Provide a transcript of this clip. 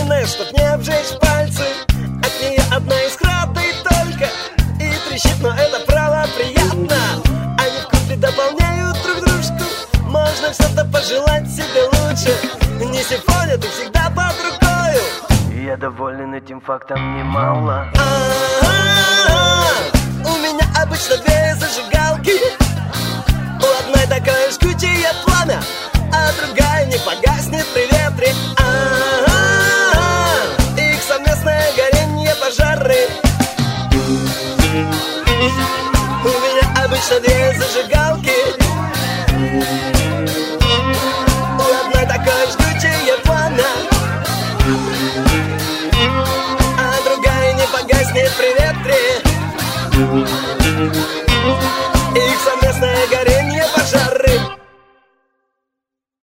длинная, чтоб не обжечь пальцы. От нее одна искра, да и только. И трещит, но это право приятно. Они в купе дополняют друг дружку. Можно что-то пожелать себе лучше. Не симфония, ты всегда под рукою. И я доволен этим фактом немало. У меня обычно две зажигалки. У одной такое жгучее пламя, а другая не погаснет при ветре. Их совместное горение пожары. У меня обычно две зажигалки.